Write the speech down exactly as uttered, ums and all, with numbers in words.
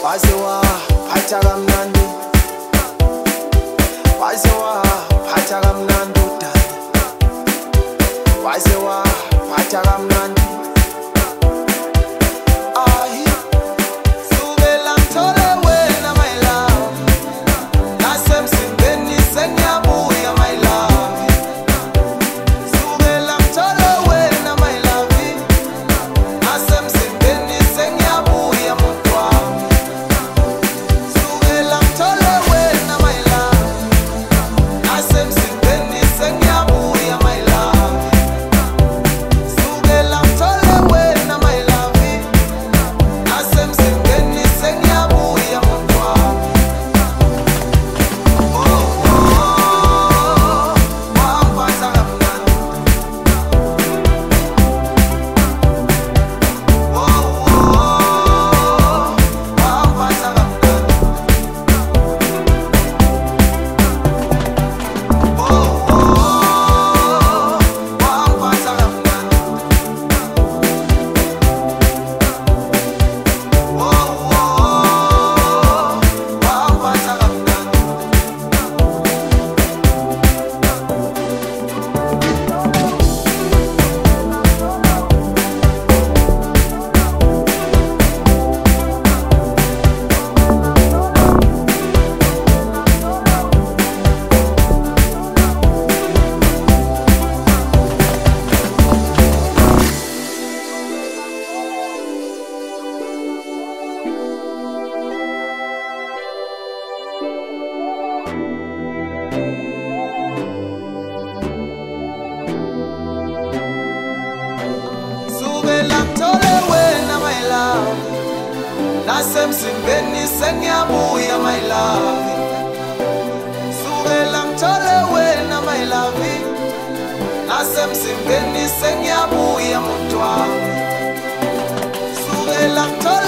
waziwa phatha kamnandi, waziwa phatha kamnandi udali, waziwa phatha kamnandi. Ayi sukela ngithole wena my love, nasemsimbeni sengiyabuya my love. Sukela ngithole wena my love, nasemsimbeni sengiyabuya muntu wami. Sukela ngithole wena my love, nasemsimbeni sengiyabuya my love. Sukela ngithole wena my love, nasemsimbeni sengiyabuya muntu wami. Oh, oh, wangiphatha kamnandi. Oh, oh, wangiphatha kamnandi. Oh, oh, wangiphatha kamnandi. Oh, oh, wangiphatha kamnandi. Sukela ngithole wena my love, nasemsimbeni sengiyabuya my love. Sukela ngithole wena my love, nasemsimbeni sengiyabuya muntu wami. Sukela ngithole